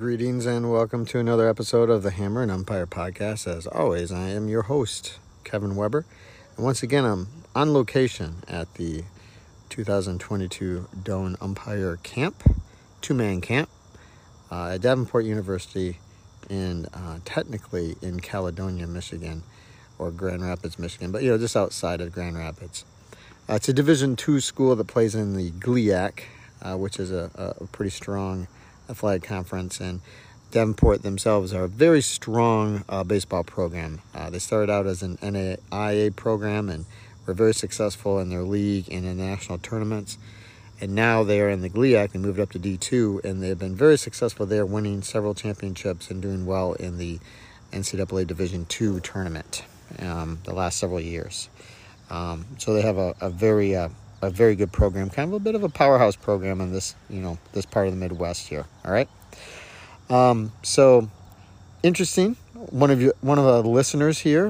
Greetings and welcome to another episode of the Hammer and Umpire Podcast. As always, I am your host, Kevin Weber. And once again, I'm on location at the 2022 Doane Umpire Camp, two-man camp, at Davenport University and technically in Caledonia, Michigan, or Grand Rapids, Michigan, but just outside of Grand Rapids. It's a Division II school that plays in the GLIAC, which is a pretty strong athletic conference, and Davenport themselves are a very strong baseball program. They started out as an NAIA program and were very successful in their league and in national tournaments. And now they are in the GLIAC. They moved up to D2, and they've been very successful there, winning several championships and doing well in the NCAA Division II tournament the last several years. So they have a very good program, kind of a bit of a powerhouse program in this, this part of the Midwest here. All right. So interesting. One of the listeners here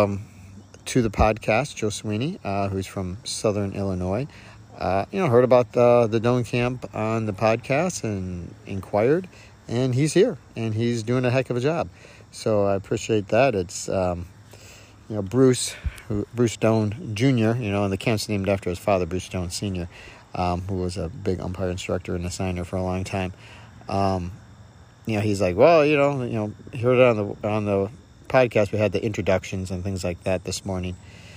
to the podcast, Joe Sweeney, who's from Southern Illinois, heard about the Doane camp on the podcast and inquired, and he's here and he's doing a heck of a job. So I appreciate that. It's Bruce Doane Jr., and the camp's named after his father, Bruce Doane Sr., who was a big umpire instructor and assigner for a long time. He's like, well, heard it on the podcast. We had the introductions and things like that this morning.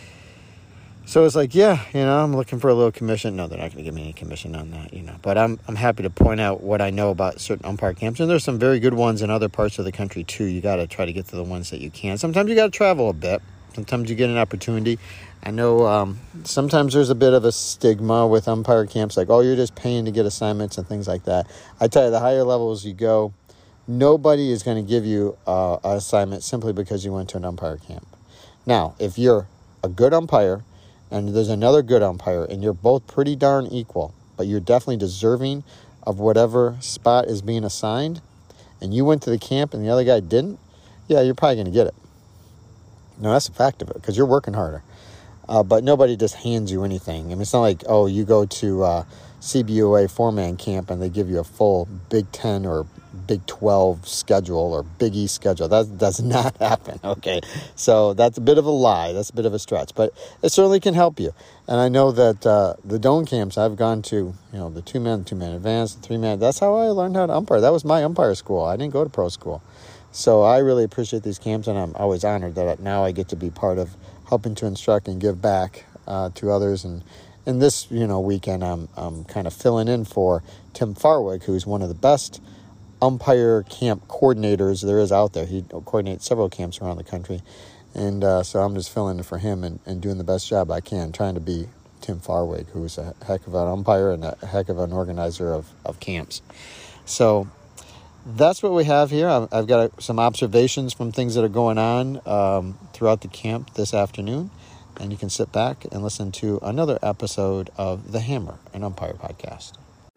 So it's like, I'm looking for a little commission. No, they're not going to give me any commission on that, But I'm happy to point out what I know about certain umpire camps. And there's some very good ones in other parts of the country, too. You got to try to get to the ones that you can. Sometimes you got to travel a bit. Sometimes you get an opportunity. I know sometimes there's a bit of a stigma with umpire camps, like, you're just paying to get assignments and things like that. I tell you, the higher levels you go, nobody is going to give you an assignment simply because you went to an umpire camp. Now, if you're a good umpire and there's another good umpire and you're both pretty darn equal, but you're definitely deserving of whatever spot is being assigned, and you went to the camp and the other guy didn't, you're probably going to get it. No, that's a fact of it, because you're working harder. But nobody just hands you anything. I mean, it's not like, you go to CBOA four-man camp and they give you a full Big 10 or Big 12 schedule or Big East schedule. That does not happen, okay? So that's a bit of a lie. That's a bit of a stretch. But it certainly can help you. And I know that the Doane camps I've gone to, the two-man advanced, the three-man, that's how I learned how to umpire. That was my umpire school. I didn't go to pro school. So I really appreciate these camps, and I'm always honored that now I get to be part of helping to instruct and give back to others. And in this, weekend, I'm kind of filling in for Tim Farwig, who's one of the best umpire camp coordinators there is out there. He coordinates several camps around the country. And so I'm just filling in for him and doing the best job I can, trying to be Tim Farwig, who's a heck of an umpire and a heck of an organizer of camps. So that's what we have here. I've got some observations from things that are going on throughout the camp this afternoon. And you can sit back and listen to another episode of the Hammer and Umpire Podcast.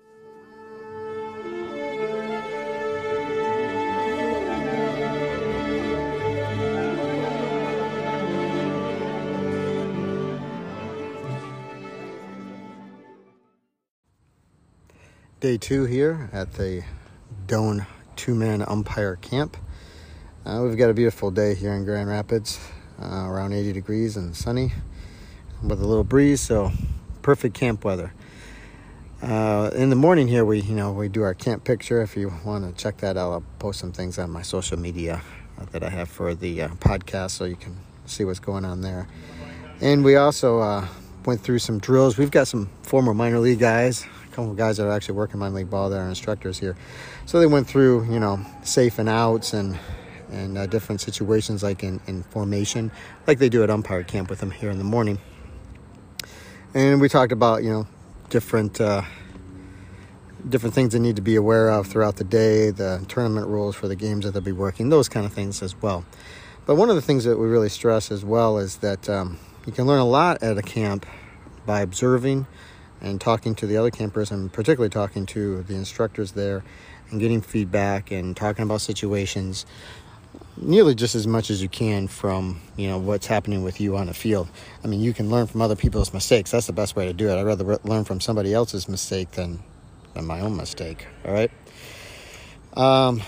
Day 2 here at the Doane two-man umpire camp. We've got a beautiful day here in Grand Rapids, around 80 degrees and sunny with a little breeze, so perfect camp weather. In the morning here, we do our camp picture. If you want to check that out, I'll post some things on my social media that I have for the podcast, so you can see what's going on there. And we also went through some drills. We've got some former minor league guys, a couple of guys that are actually working minor league ball that are instructors here. So they went through, safe and outs and different situations like in formation, like they do at umpire camp with them here in the morning. And we talked about, different things they need to be aware of throughout the day, the tournament rules for the games that they'll be working, those kind of things as well. But one of the things that we really stress as well is that you can learn a lot at a camp by observing and talking to the other campers, and particularly talking to the instructors there and getting feedback and talking about situations nearly just as much as you can from, what's happening with you on the field. I mean, you can learn from other people's mistakes. That's the best way to do it. I'd rather learn from somebody else's mistake than my own mistake. All right.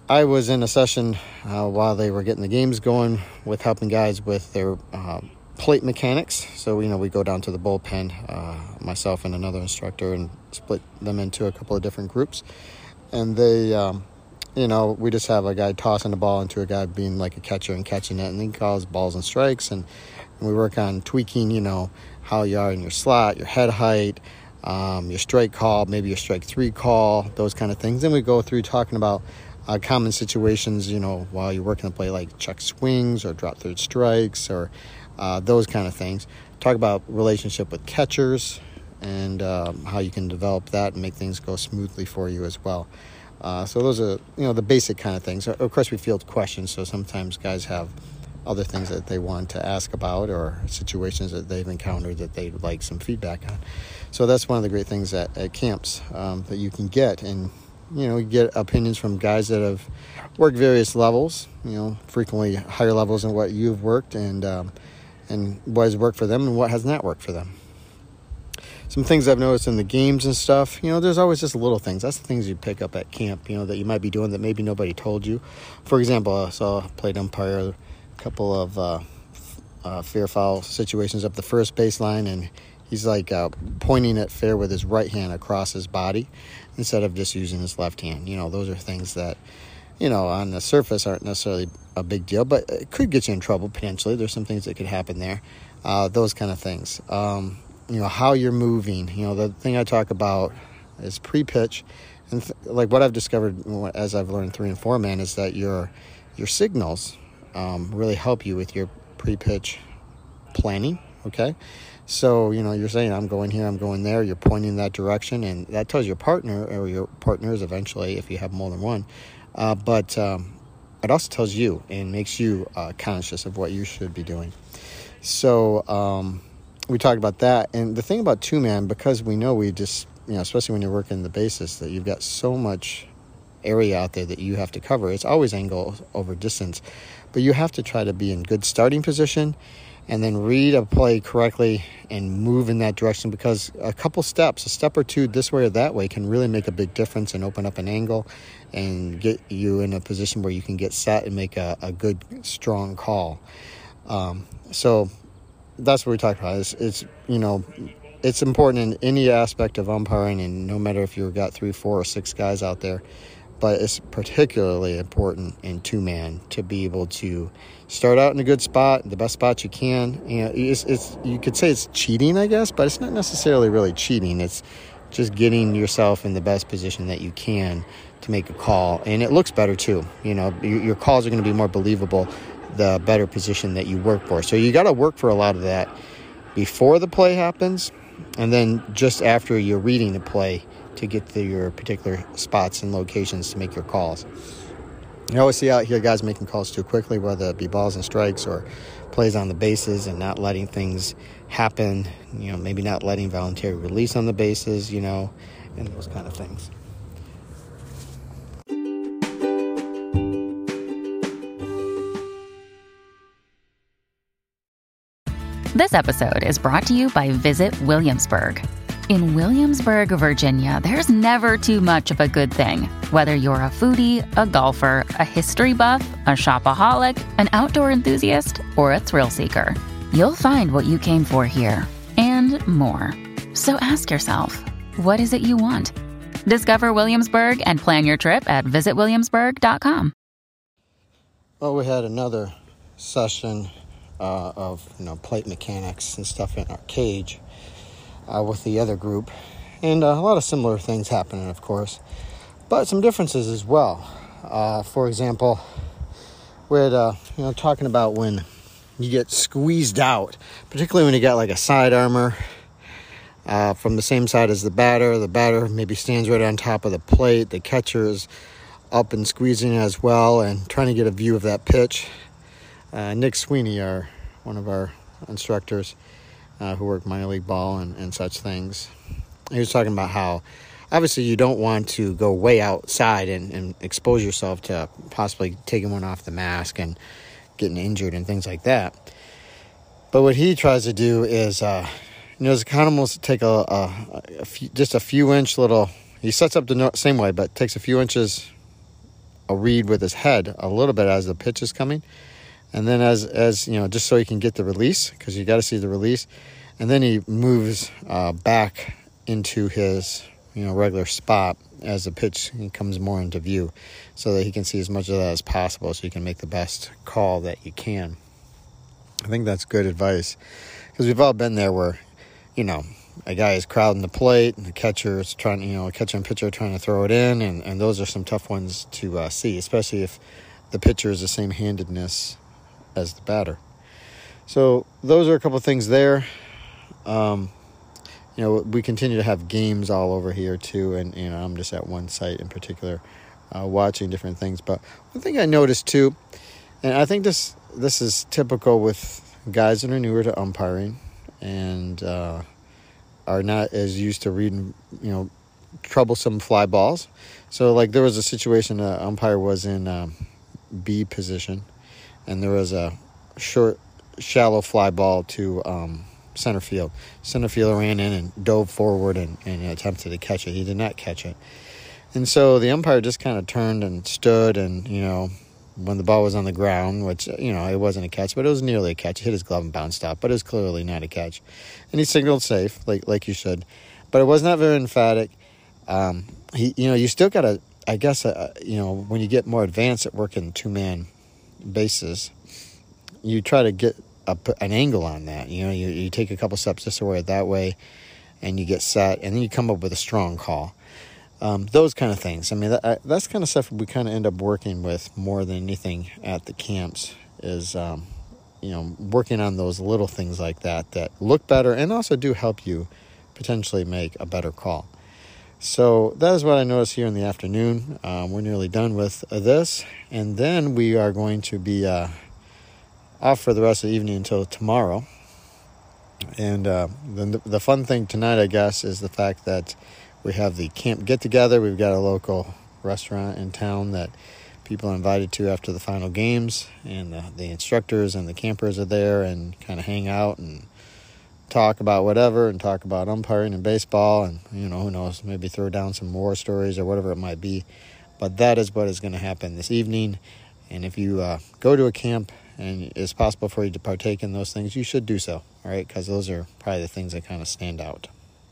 I was in a session while they were getting the games going with helping guys with their plate mechanics. So, we go down to the bullpen, myself and another instructor, and split them into a couple of different groups. And they, we just have a guy tossing the ball into a guy being like a catcher and catching it. And he calls balls and strikes. And we work on tweaking, how you are in your slot, your head height, your strike call, maybe your strike 3 call, those kind of things. Then we go through talking about common situations, while you're working the play, like check swings or drop third strikes or those kind of things. Talk about relationship with catchers and how you can develop that and make things go smoothly for you as well. So those are, the basic kind of things. Of course, we field questions, so sometimes guys have other things that they want to ask about or situations that they've encountered that they'd like some feedback on. So that's one of the great things at camps that you can get. And, you get opinions from guys that have worked various levels, frequently higher levels than what you've worked, and what has worked for them and what has not worked for them. Some things I've noticed in the games and stuff, there's always just little things. That's the things you pick up at camp, that you might be doing that maybe nobody told you. For example, I saw played umpire a couple of fair foul situations up the first baseline, and he's like pointing at fair with his right hand across his body instead of just using his left hand. Those are things that, on the surface aren't necessarily a big deal, but it could get you in trouble potentially. There's some things that could happen there, those kind of things. How you're moving. The thing I talk about is pre-pitch. And like what I've discovered as I've learned 3 and 4 man is that your signals really help you with your pre-pitch planning, okay? So, you're saying, I'm going here, I'm going there, you're pointing in that direction, and that tells your partner or your partners eventually if you have more than one. But it also tells you and makes you conscious of what you should be doing. So we talked about that. And the thing about 2-man, because we know we just, especially when you're working the bases, that you've got so much area out there that you have to cover. It's always angle over distance. But you have to try to be in good starting position and then read a play correctly and move in that direction, because a couple steps, a step or two this way or that way, can really make a big difference and open up an angle and get you in a position where you can get set and make a good, strong call. So that's what we talked about. It's important in any aspect of umpiring, and no matter if you've got 3, 4, or 6 guys out there, but it's particularly important in 2-man to be able to start out in a good spot, the best spot you can. It's you could say it's cheating, I guess, but it's not necessarily really cheating. It's just getting yourself in the best position that you can to make a call, and it looks better too. Your calls are going to be more believable the better position that you work for. So you got to work for a lot of that before the play happens, and then just after you're reading the play to get to your particular spots and locations to make your calls. You always see out here guys making calls too quickly, whether it be balls and strikes or plays on the bases, and not letting things happen, maybe not letting voluntary release on the bases, and those kind of things. This episode is brought to you by Visit Williamsburg. In Williamsburg, Virginia, there's never too much of a good thing. Whether you're a foodie, a golfer, a history buff, a shopaholic, an outdoor enthusiast, or a thrill seeker, you'll find what you came for here and more. So ask yourself, what is it you want? Discover Williamsburg and plan your trip at visitwilliamsburg.com. Well, we had another session of plate mechanics and stuff in our cage with the other group, and a lot of similar things happening, of course, but some differences as well. For example, we had talking about when you get squeezed out, particularly when you got like a side armor from the same side as the batter maybe stands right on top of the plate, the catcher is up and squeezing as well and trying to get a view of that pitch. Nick Sweeney, one of our instructors who work minor league ball and such things, he was talking about how obviously you don't want to go way outside and expose yourself to possibly taking one off the mask and getting injured and things like that. But what he tries to do is, it's kind of almost take just a few inch little, he sets up the same way, but takes a few inches read with his head a little bit as the pitch is coming. And then as you know, just so he can get the release, because you got to see the release. And then he moves back into his, regular spot as the pitch comes more into view, so that he can see as much of that as possible, so you can make the best call that you can. I think that's good advice, because we've all been there where, a guy is crowding the plate and the catcher is trying, catcher and pitcher are trying to throw it in, and those are some tough ones to see, especially if the pitcher is the same handedness as the batter. So those are a couple of things there. We continue to have games all over here too, and I'm just at one site in particular watching different things. But one thing I noticed too, and I think this is typical with guys that are newer to umpiring and are not as used to reading, troublesome fly balls. So like there was a situation, an umpire was in B position, and there was a short, shallow fly ball to center field. Center fielder ran in and dove forward and attempted to catch it. He did not catch it. And so the umpire just kind of turned and stood, and, when the ball was on the ground, which, it wasn't a catch, but it was nearly a catch. He hit his glove and bounced off, but it was clearly not a catch. And he signaled safe, like you should. But it was not very emphatic. You still got to, I guess, when you get more advanced at working two-man bases, you try to get an angle on that. You take a couple steps this way, that way, and you get set, and then you come up with a strong call. Those kind of things. I mean, that's kind of stuff we kind of end up working with more than anything at the camps is, working on those little things like that look better and also do help you potentially make a better call. So that is what I noticed here in the afternoon. We're nearly done with this, and then we are going to be off for the rest of the evening until tomorrow. And then the fun thing tonight, I guess, is the fact that we have the camp get-together. We've got a local restaurant in town that people are invited to after the final games, and the instructors and the campers are there and kind of hang out and talk about whatever, and talk about umpiring and baseball, and, who knows, maybe throw down some war stories or whatever it might be. But that is what is going to happen this evening. And if you go to a camp and it's possible for you to partake in those things, you should do so, all right? Because those are probably the things that kind of stand out.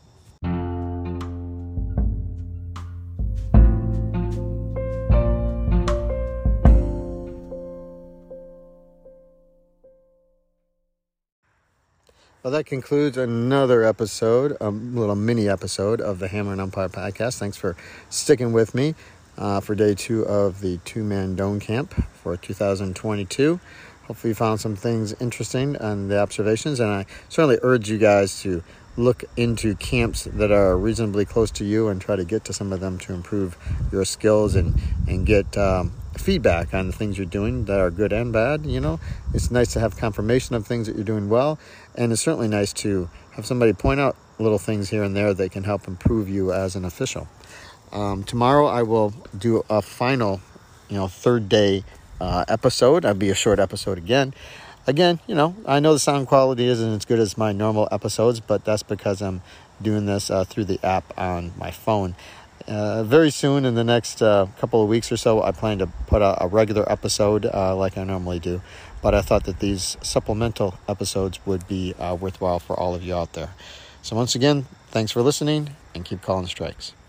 Well, that concludes another episode, a little mini episode of the Hammer and Umpire Podcast. Thanks for sticking with me for day 2 of the two-man dome camp for 2022. Hopefully you found some things interesting on the observations, and I certainly urge you guys to look into camps that are reasonably close to you and try to get to some of them to improve your skills and get feedback on the things you're doing that are good and bad. It's nice to have confirmation of things that you're doing well, and it's certainly nice to have somebody point out little things here and there that can help improve you as an official. Tomorrow I will do a final, third day episode. I'll be a short episode again. Again, I know the sound quality isn't as good as my normal episodes, but that's because I'm doing this through the app on my phone. Very soon, in the next couple of weeks or so, I plan to put out a regular episode like I normally do. But I thought that these supplemental episodes would be worthwhile for all of you out there. So once again, thanks for listening, and keep calling strikes.